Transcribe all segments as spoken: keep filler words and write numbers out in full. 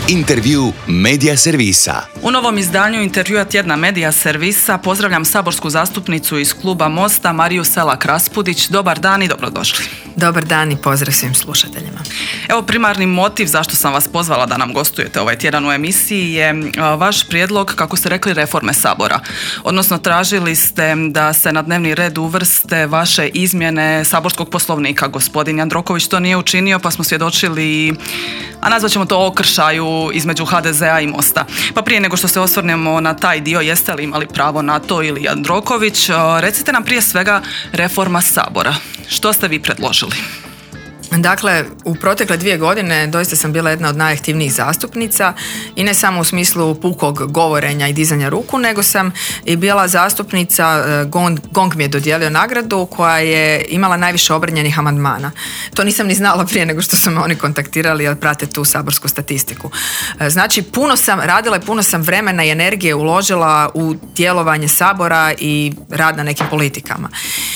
Intervju Medija Servisa. U novom izdanju intervjua tjedna Medija Servisa pozdravljam saborsku zastupnicu iz kluba Mosta Mariju Selak Raspudić. Dobar dan i dobrodošli. Dobar dan i pozdrav svim slušateljima. Evo, primarni motiv zašto sam vas pozvala da nam gostujete ovaj tjedan u emisiji je vaš prijedlog, kako ste rekli, reforme Sabora. Odnosno, tražili ste da se na dnevni red uvrste vaše izmjene saborskog poslovnika. Gospodin Jandroković to nije učinio, pa smo svjedočili, a nazvat ćemo to okršaju između ha de zea i Mosta. Pa prije nego što se osvrnemo na taj dio, jeste li imali pravo na to ili Jandroković, recite nam prije svega reforma Sabora. Što ste vi predložili? Dakle, u protekle dvije godine doista sam bila jedna od najaktivnijih zastupnica i ne samo u smislu pukog govorenja i dizanja ruku, nego sam i bila zastupnica, Gong, Gong mi je dodijelio nagradu, koja je imala najviše obranjenih amandmana. To nisam ni znala prije nego što su me oni kontaktirali, jer prate tu saborsku statistiku. Znači, puno sam radila i puno sam vremena i energije uložila u djelovanje Sabora i rad na nekim politikama.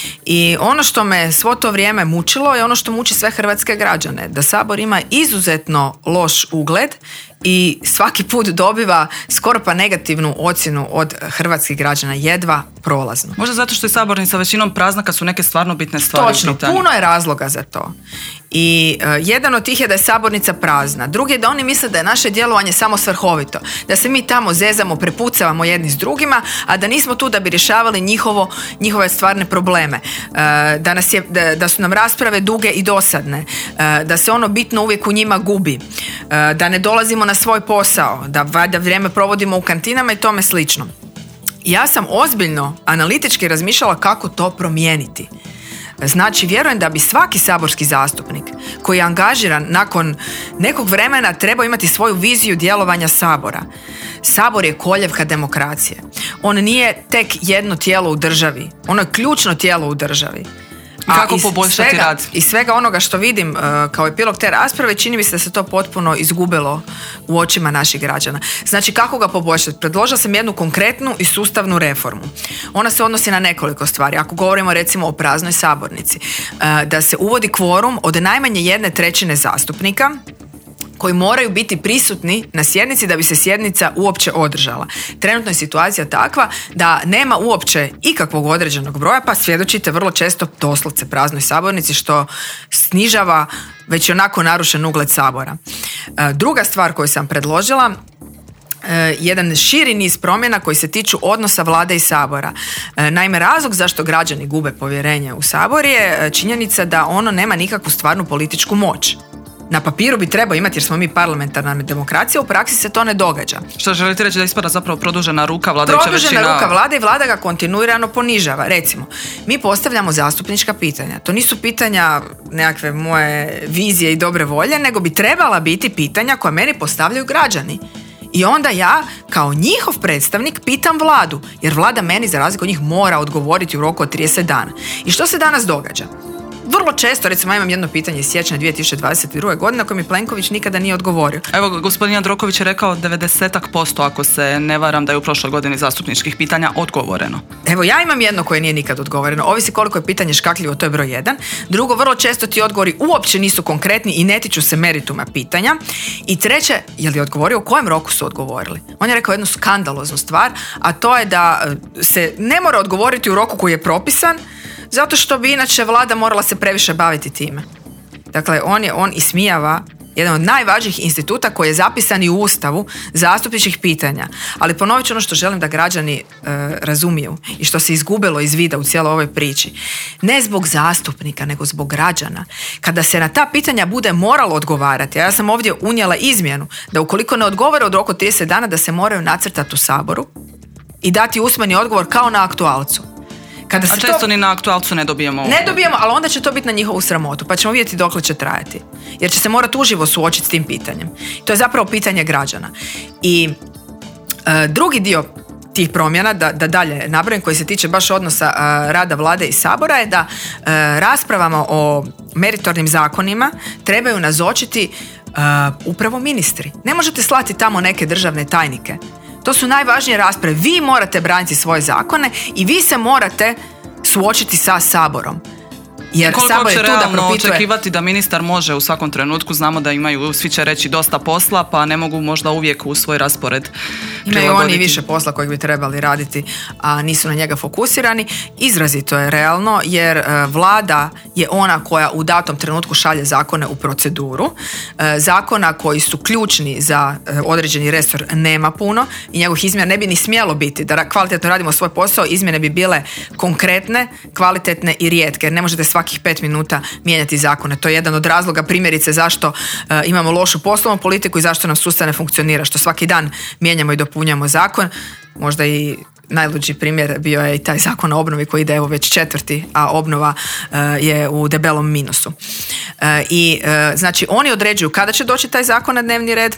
I ono što me svo to vrijeme mučilo je ono što muči sve hrvatske građane, da Sabor ima izuzetno loš ugled i svaki put dobiva skoro pa negativnu ocjenu od hrvatskih građana, jedva prolazno. Možda zato što je sabornica većinom prazna kad su neke stvarno bitne stvari. Točno, puno je razloga za to. I uh, jedan od tih je da je sabornica prazna. Drugi je da oni misle da je naše djelovanje samo svrhovito. Da se mi tamo zezamo, prepucavamo jedni s drugima, a da nismo tu da bi rješavali njihovo, njihove stvarne probleme. Uh, da, nas je, da, da su nam rasprave duge i dosadne. Uh, da se ono bitno uvijek u njima gubi. Uh, da ne dolazimo na svoj posao. Da valjda vrijeme provodimo u kantinama i tome slično. Ja sam ozbiljno analitički razmišljala kako to promijeniti. Znači, vjerujem da bi svaki saborski zastupnik koji je angažiran nakon nekog vremena trebao imati svoju viziju djelovanja Sabora. Sabor je koljevka demokracije. On nije tek jedno tijelo u državi. Ono je ključno tijelo u državi. A kako poboljšati svega, rad? Iz svega onoga što vidim uh, kao epilog te rasprave, čini mi se da se to potpuno izgubilo u očima naših građana. Znači, kako ga poboljšati? Predložila sam jednu konkretnu i sustavnu reformu. Ona se odnosi na nekoliko stvari. Ako govorimo recimo o praznoj sabornici, uh, da se uvodi kvorum od najmanje jedne trećine zastupnika koji moraju biti prisutni na sjednici da bi se sjednica uopće održala. Trenutno je situacija takva da nema uopće ikakvog određenog broja, pa svjedočite vrlo često doslovce praznoj sabornici, što snižava već onako narušen ugled Sabora. Druga stvar koju sam predložila, jedan širi niz promjena koji se tiču odnosa Vlade i Sabora. Naime, razlog zašto građani gube povjerenje u Sabor je činjenica da ono nema nikakvu stvarnu političku moć. Na papiru bi trebao imati, jer smo mi parlamentarna demokracija, u praksi se to ne događa. Što želite reći, da ispada zapravo produžena ruka vladajuća većina? Produžena ruka vlade i vlada ga kontinuirano ponižava. Recimo, mi postavljamo zastupnička pitanja. To nisu pitanja nekakve moje vizije i dobre volje, nego bi trebala biti pitanja koja meni postavljaju građani. I onda ja, kao njihov predstavnik, pitam vladu, jer vlada meni, za razliku od njih, mora odgovoriti u roku od trideset dana. I što se danas događa? Vrlo često, recimo, imam jedno pitanje iz siječnja dvije tisuće dvadeset druge godine na koje mi Plenković nikada nije odgovorio. Evo, gospodin Jandroković je rekao devedeset posto, ako se ne varam, da je u prošloj godini zastupničkih pitanja odgovoreno. Evo, ja imam jedno koje nije nikad odgovoreno. Ovisi koliko je pitanje škakljivo, to je broj jedan. Drugo, vrlo često ti odgovori uopće nisu konkretni i ne tiču se merituma pitanja. I treće, je li odgovorio, u kojem roku su odgovorili? On je rekao jednu skandaloznu stvar, a to je da se ne mora odgovoriti u roku koji je propisan, zato što bi inače vlada morala se previše baviti time. Dakle, on je on ismijava jedan od najvažnijih instituta koji je zapisan i u Ustavu zastupničkih pitanja. Ali ponovit ću ono što želim da građani e, razumiju i što se izgubilo iz vida u cijeloj ovoj priči. Ne zbog zastupnika, nego zbog građana. Kada se na ta pitanja bude moralo odgovarati, a ja sam ovdje unijela izmjenu da ukoliko ne odgovore od roku trideset dana, da se moraju nacrtati u Saboru i dati usmeni odgovor kao na aktualcu. Kada a često to, ni na aktualcu ne dobijemo. Ne dobijemo, ali onda će to biti na njihovu sramotu, pa ćemo vidjeti dokle će trajati. Jer će se morati uživo suočiti s tim pitanjem. To je zapravo pitanje građana. I e, drugi dio tih promjena, da, da dalje nabrojim, koji se tiče baš odnosa e, rada Vlade i Sabora, je da e, raspravama o meritornim zakonima trebaju nazočiti e, upravo ministri. Ne možete slati tamo neke državne tajnike. To su najvažnije rasprave. Vi morate braniti svoje zakone i vi se morate suočiti sa Saborom. Jer koliko Sabor je tu da realno propituje... očekivati da ministar može u svakom trenutku, znamo da imaju, svi će reći, dosta posla, pa ne mogu možda uvijek u svoj raspored Imaju oni više posla kojeg bi trebali raditi, a nisu na njega fokusirani. Izrazito je realno, jer e, vlada je ona koja u datom trenutku šalje zakone u proceduru. E, zakona koji su ključni za e, određeni resor nema puno i njegovih izmjena ne bi ni smjelo biti. Da kvalitetno radimo svoj posao, izmjene bi bile konkretne, kvalitetne i rijetke, jer ne možete svakih pet minuta mijenjati zakone. To je jedan od razloga, primjerice, zašto e, imamo lošu poslovnu politiku i zašto nam sustav ne funkcionira, što svaki dan mijenjamo i dopunjamo zakon. Možda i najluđi primjer bio je i taj zakon o obnovi koji ide evo već četvrti, a obnova e, je u debelom minusu. E, I e, znači oni određuju kada će doći taj zakon na dnevni red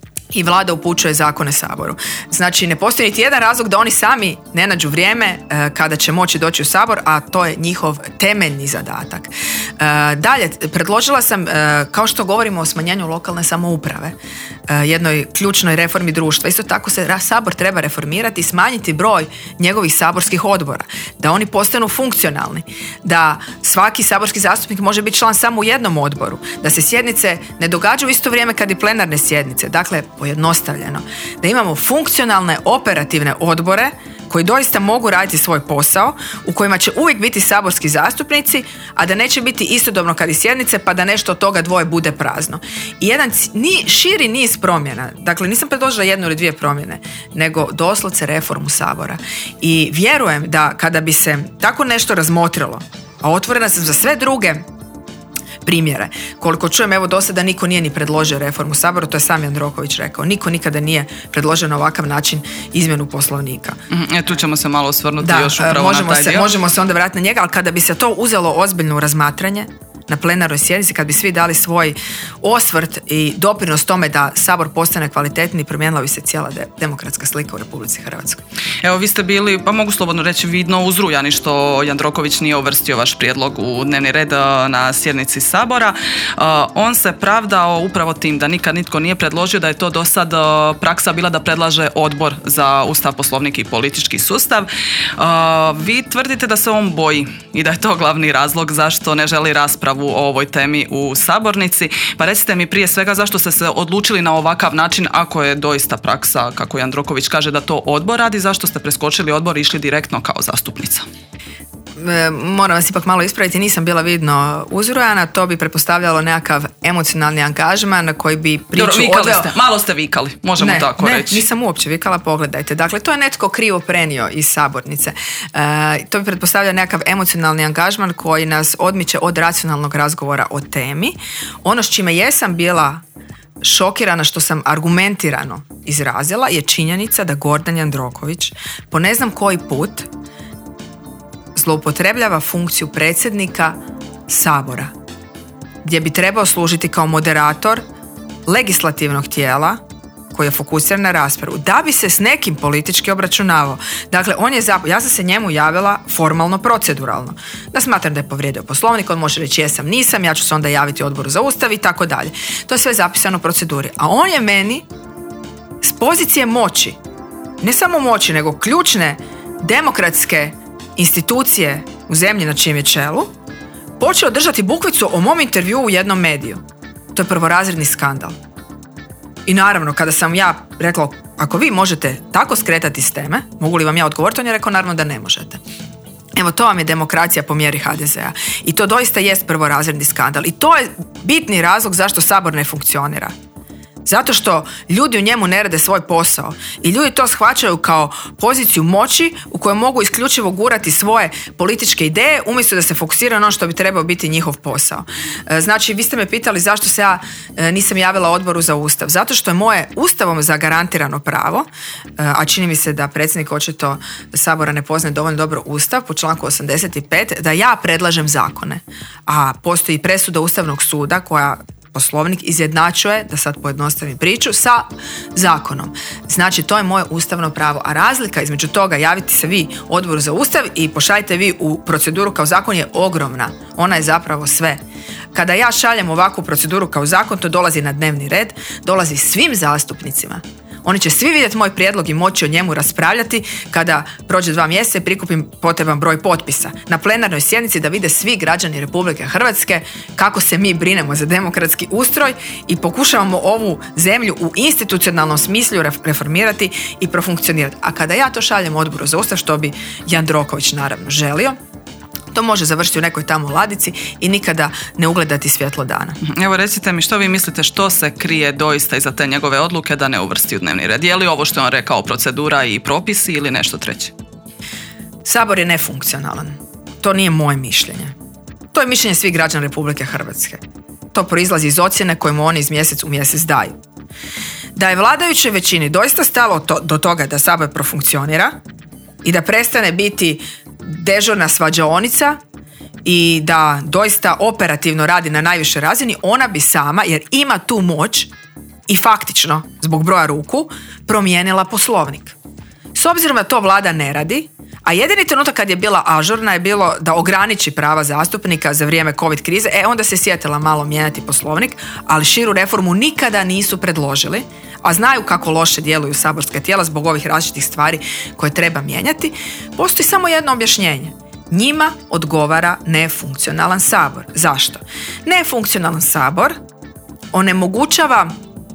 i vlada upućuje zakone Saboru. Znači ne postoji niti jedan razlog da oni sami ne nađu vrijeme e, kada će moći doći u Sabor, a to je njihov temeljni zadatak. E, dalje, predložila sam, e, kao što govorimo o smanjenju lokalne samouprave, e, jednoj ključnoj reformi društva, isto tako se Sabor treba reformirati i smanjiti broj njegovih saborskih odbora, da oni postanu funkcionalni, da svaki saborski zastupnik može biti član samo u jednom odboru, da se sjednice ne događaju u isto vrijeme kad i plenarne sjednice. Dakle, pojednostavljeno, da imamo funkcionalne operativne odbore koji doista mogu raditi svoj posao, u kojima će uvijek biti saborski zastupnici, a da neće biti istodobno kad i sjednice, pa da nešto od toga dvoje bude prazno. I jedan ni, širi niz promjena, dakle nisam predložila jednu ili dvije promjene, nego doslovce reformu Sabora. I vjerujem da kada bi se tako nešto razmotrilo, a otvorena sam za sve druge primjere. Koliko čujem, evo do sada niko nije ni predložio reformu Saboru, to je sam Jandroković rekao. Niko nikada nije predložio na ovakav način izmjenu Poslovnika. Mm, e, tu ćemo se malo osvrnuti da, još upravo možemo na taj se, dio. možemo se onda vratiti na njega, ali kada bi se to uzelo ozbiljno u razmatranje na plenarnoj sjednici, kad bi svi dali svoj osvrt i doprinos tome da Sabor postane kvalitetniji, promijenila bi se cijela de- demokratska slika u Republici Hrvatskoj. Evo, vi ste bili, pa mogu slobodno reći, vidno uzrujani što Jandroković nije uvrstio vaš prijedlog u dnevni red na sjednici Sabora. Uh, on se pravdao upravo tim da nikad nitko nije predložio, da je to do sad uh, praksa bila da predlaže Odbor za Ustav, Poslovnik i politički sustav. Uh, vi tvrdite da se on boji i da je to glavni razlog zašto ne želi raspravu o ovoj temi u sabornici. Pa recite mi prije svega zašto ste se odlučili na ovakav način, ako je doista praksa, kako Jandroković kaže, da to odbor radi, zašto ste preskočili odbor i išli direktno kao zastupnica? E, moram vas ipak malo ispraviti, nisam bila vidno uzrujana, to bi pretpostavljalo nekakav emocionalni angažman koji bi priču Dobro, vikali odveo... ste, malo ste vikali, možemo ne, tako ne, reći. Ne, nisam uopće vikala, pogledajte. Dakle, to je netko krivo prenio iz sabornice. E, to bi pretpostavljao nekakav emocionalni angažman koji nas odmiče od racionalnog razgovora o temi. Ono s čime jesam bila šokirana, što sam argumentirano izrazila, je činjenica da Gordan Jandroković po ne znam koji put zloupotrebljava funkciju predsjednika Sabora, gdje bi trebao služiti kao moderator legislativnog tijela koji je fokusiran na raspravu, da bi se s nekim politički obračunavao. Dakle, on je zap... ja sam se njemu javila formalno, proceduralno. Da smatram da je povrijedio Poslovnik, on može reći jesam, nisam, ja ću se onda javiti Odboru za Ustav i tako dalje. To je sve zapisano u proceduri. A on je meni s pozicije moći, ne samo moći, nego ključne demokratske institucije u zemlji na čijem je čelu, počeo držati bukvicu o mom intervjuu u jednom mediju. To je prvorazredni skandal. I naravno, kada sam ja rekla, ako vi možete tako skretati s teme, mogu li vam ja odgovoriti, on je rekao naravno da ne možete. Evo, to vam je demokracija po mjeri ha de zea. I to doista jest prvorazredni skandal. I to je bitni razlog zašto Sabor ne funkcionira. Zato što ljudi u njemu ne rade svoj posao i ljudi to shvaćaju kao poziciju moći u kojoj mogu isključivo gurati svoje političke ideje umjesto da se fokusira na ono što bi trebao biti njihov posao. Znači, vi ste me pitali zašto se ja nisam javila Odboru za Ustav. Zato što je moje Ustavom zagarantirano pravo, a čini mi se da predsjednik očito Sabora ne poznaje dovoljno dobro Ustav, po članku osamdeset pet, da ja predlažem zakone. A postoji presuda Ustavnog suda koja Poslovnik izjednačuje, da sad pojednostavim priču, sa zakonom. Znači, to je moje ustavno pravo. A razlika između toga javiti se vi Odboru za Ustav i pošaljite vi u proceduru kao zakon je ogromna. Ona je zapravo sve. Kada ja šaljem ovakvu proceduru kao zakon, to dolazi na dnevni red, dolazi svim zastupnicima. Oni će svi vidjeti moj prijedlog i moći o njemu raspravljati kada prođe dva mjeseca i prikupim potreban broj potpisa. Na plenarnoj sjednici da vide svi građani Republike Hrvatske kako se mi brinemo za demokratski ustroj i pokušavamo ovu zemlju u institucionalnom smislu reformirati i profunkcionirati. A kada ja to šaljem Odboru za Ustav, što bi Jandroković naravno želio, to može završiti u nekoj tamo ladici i nikada ne ugledati svjetlo dana. Evo recite mi, što vi mislite, što se krije doista iza te njegove odluke da ne uvrsti u dnevni red? Je li ovo što je on rekao procedura i propisi ili nešto treće? Sabor je nefunkcionalan. To nije moje mišljenje. To je mišljenje svih građana Republike Hrvatske. To proizlazi iz ocjene koje mu oni iz mjesec u mjesec daju. Da je vladajućoj većini doista stalo to, do toga da Sabor profunkcionira i da prestane biti dežurna svađaonica i da doista operativno radi na najvišoj razini, ona bi sama, jer ima tu moć i faktično, zbog broja ruku, promijenila Poslovnik. S obzirom da to vlada ne radi, a jedini trenutak kad je bila ažurna je bilo da ograniči prava zastupnika za vrijeme COVID krize, e onda se sjetila malo mijenjati Poslovnik, ali širu reformu nikada nisu predložili, a znaju kako loše djeluju saborska tijela zbog ovih različitih stvari koje treba mijenjati. Postoji samo jedno objašnjenje. Njima odgovara nefunkcionalan Sabor. Zašto? Nefunkcionalan Sabor onemogućava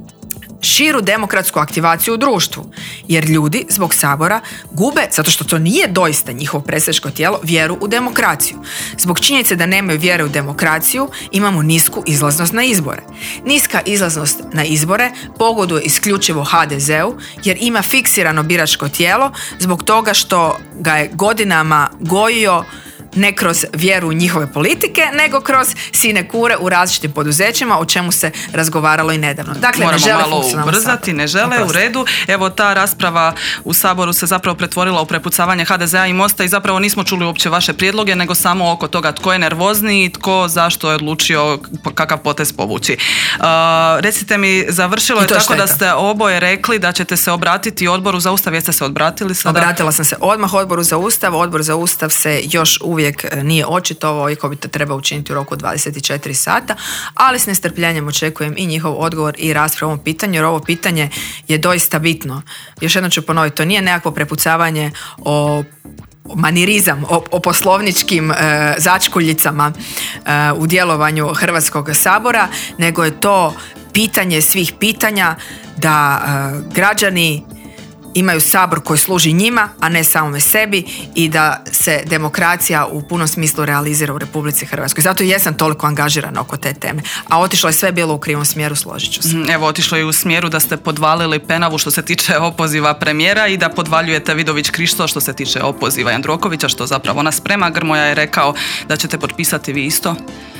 širu demokratsku aktivaciju u društvu, jer ljudi zbog Sabora gube, zato što to nije doista njihovo predstavničko tijelo, vjeru u demokraciju. Zbog činjenice da nemaju vjere u demokraciju, imamo nisku izlaznost na izbore. Niska izlaznost na izbore pogoduje isključivo ha de zeu, jer ima fiksirano biračko tijelo zbog toga što ga je godinama gojio ne kroz vjeru u njihove politike, nego kroz sinekure u različitim poduzećima, o čemu se razgovaralo i nedavno. Dakle, moramo ne žele malo ubrzati, sabor. ne žele, Oprosti. u redu. Evo, ta rasprava u Saboru se zapravo pretvorila u prepucavanje ha de zea i Mosta i zapravo nismo čuli uopće vaše prijedloge, nego samo oko toga tko je nervozniji, tko zašto je odlučio kakav potez povući. Uh, recite mi, završilo je tako šteta. Da ste oboje rekli da ćete se obratiti Odboru za Ustav. Jeste se obratili sada? Obratila sam se odmah Odboru za Ustav. Odbor za Ustav se još uvijek nije očitovao i ko bi to treba učiniti u roku dvadeset četiri sata, ali s nestrpljenjem očekujem i njihov odgovor i raspravu o ovom pitanju, jer ovo pitanje je doista bitno. Još jednom ću ponoviti, to nije nekakvo prepucavanje o manirizam, o, o poslovničkim e, začkuljicama e, u djelovanju Hrvatskog sabora, nego je to pitanje svih pitanja da e, građani imaju Sabor koji služi njima, a ne samome sebi, i da se demokracija u punom smislu realizira u Republici Hrvatskoj. Zato i jesam toliko angažirana oko te teme. A otišlo je sve bilo u krivom smjeru, složit ću se. Evo, otišlo je u smjeru da ste podvalili Penavu što se tiče opoziva premijera i da podvaljujete Vidović Krišto što se tiče opoziva Jandrokovića, što zapravo ona sprema. Grmoja je rekao da ćete potpisati vi isto.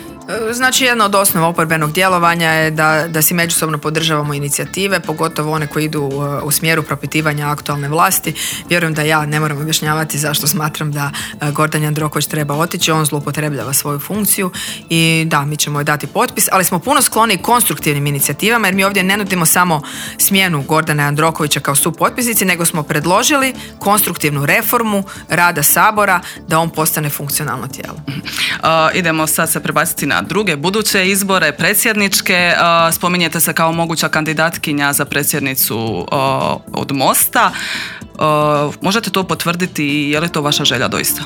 Znači, jedna od osnova oporbenog djelovanja je da, da si međusobno podržavamo inicijative, pogotovo one koje idu u, u smjeru propitivanja aktualne vlasti. Vjerujem da ja ne moram objašnjavati zašto smatram da Gordan Jandroković treba otići, on zloupotrebljava svoju funkciju i da, mi ćemo joj dati potpis, ali smo puno skloni konstruktivnim inicijativama, jer mi ovdje ne nudimo samo smjenu Gordana Jandrokovića kao supotpisnici, nego smo predložili konstruktivnu reformu rada Sabora da on postane funkcionalno tijelo. Uh, idemo sad se prebaciti na druge buduće izbore, predsjedničke. Uh, spominjete se kao moguća kandidatkinja za predsjednicu uh, od Mosta. Uh, možete to potvrditi i je li to vaša želja doista?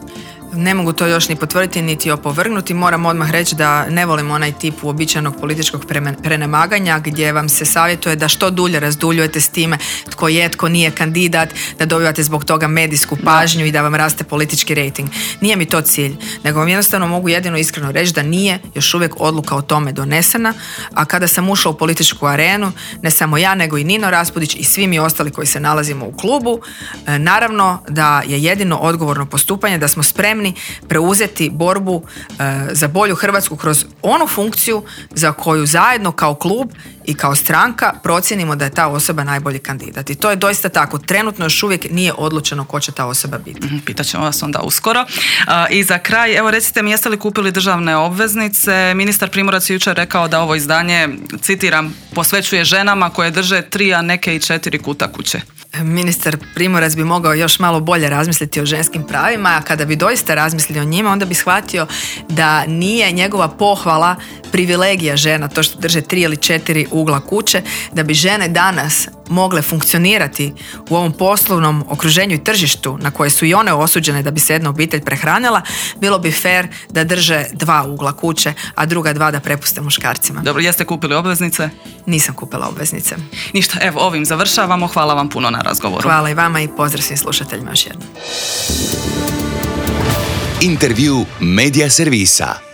Ne mogu to još ni potvrditi niti opovrgnuti. Moram odmah reći da ne volim onaj tip uobičajenog političkog prenemaganja gdje vam se savjetuje da što dulje razduljujete s time tko je, tko nije kandidat, da dobivate zbog toga medijsku pažnju da. i da vam raste politički rejting. Nije mi to cilj, nego vam jednostavno mogu jedino iskreno reći da nije još uvijek odluka o tome donesena, a kada sam ušla u političku arenu, ne samo ja, nego i Nino Raspudić i svi mi ostali koji se nalazimo u klubu, naravno da je jedino odgovorno postupanje da smo spremni preuzeti borbu e, za bolju Hrvatsku kroz onu funkciju za koju zajedno kao klub i kao stranka procijenimo da je ta osoba najbolji kandidat. I to je doista tako. Trenutno još uvijek nije odlučeno ko će ta osoba biti. Pitaćemo vas onda uskoro. I za kraj, evo recite mi, jeste li kupili državne obveznice? Ministar Primorac je jučer rekao da ovo izdanje, citiram, posvećuje ženama koje drže tri, a neke i četiri kuta kuće. ministar Primorac bi mogao još malo bolje razmisliti o ženskim pravima, a kada bi doista razmislio o njima, onda bi shvatio da nije njegova pohvala privilegija žena, to što drže tri ili četiri ugla kuće, da bi žene danas mogle funkcionirati u ovom poslovnom okruženju i tržištu na koje su i one osuđene da bi se jedna obitelj prehranila, bilo bi fair da drže dva ugla kuće, a druga dva da prepuste muškarcima. Dobro, jeste kupili obveznice? Nisam kupila obveznice. Ništa, evo ovim završavamo. Hvala vam puno na razgovoru. Hvala i vama i pozdrav svim slušateljima još jednom. Intervju Media servisa.